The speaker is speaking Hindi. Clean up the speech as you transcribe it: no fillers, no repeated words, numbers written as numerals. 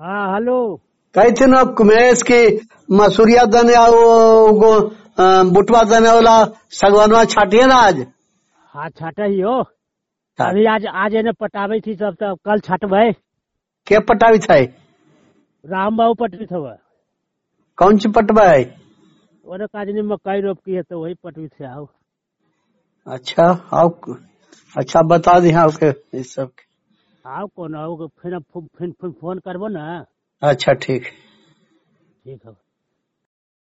हाँ हेलो। कहते न कुमेश की मसूरिया दने बुटवा दने वाला सगवनवा छाटिए ना आज। हाँ छाटा ही हो। अभी आज आज इन्हें पटावे थी सब, तब कल छटवे। के पटावी था? राम बाबू पटवी था वह। कौन सी पटवा है? ओने काज ने मकई रोप की है तो वही पटवी थे आओ। अच्छा आओ। अच्छा बता दी हाँ ओके इस सब। आओ कौन आओ फिर फोन करबो ना। अच्छा ठीक है। ठीक है।